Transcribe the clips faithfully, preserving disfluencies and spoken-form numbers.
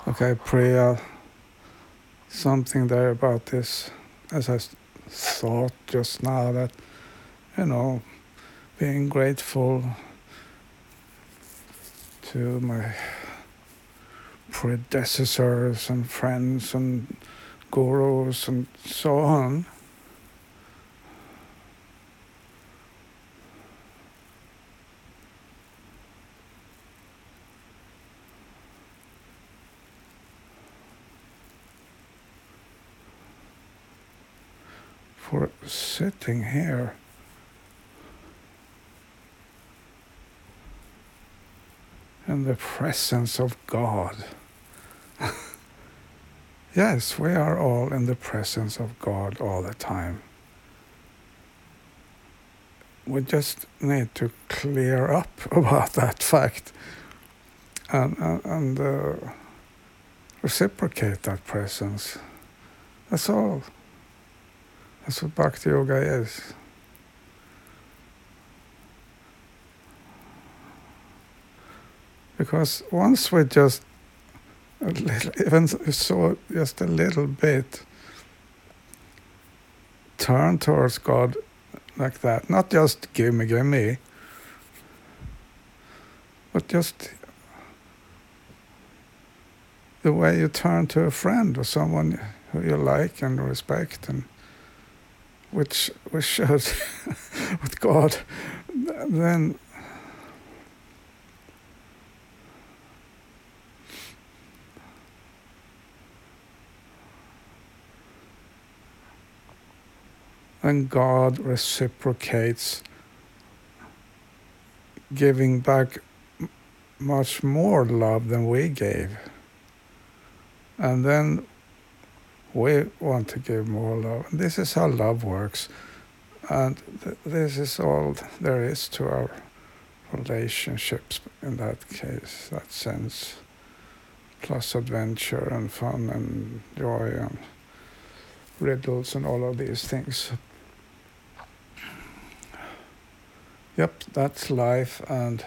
Okay, Priya, something there about this, as I thought just now, that, you know, being grateful to my predecessors and friends and gurus and so on. For sitting here in the presence of God. Yes, we are all in the presence of God all the time. We just need to clear up about that fact and, and, and uh, reciprocate that presence. That's all. That's what Bhakti Yoga is. Because once we just a little, even so, just a little bit, turn towards God like that, not just give me, give me, but just the way you turn to a friend or someone who you like and respect, and which we should with God, then then God reciprocates, giving back much more love than we gave. And then we want to give more love. And this is how love works. And th- this is all there is to our relationships in that case, that sense. Plus adventure and fun and joy and riddles and all of these things. Yep, that's life, and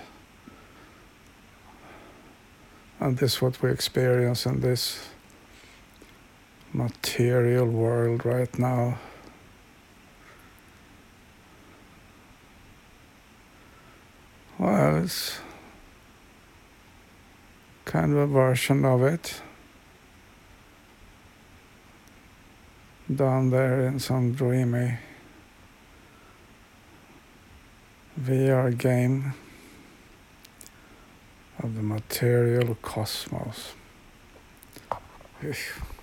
and this is what we experience in this material world right now. Well, it's kind of a version of it. Down there in some dreamy V R game of the material cosmos.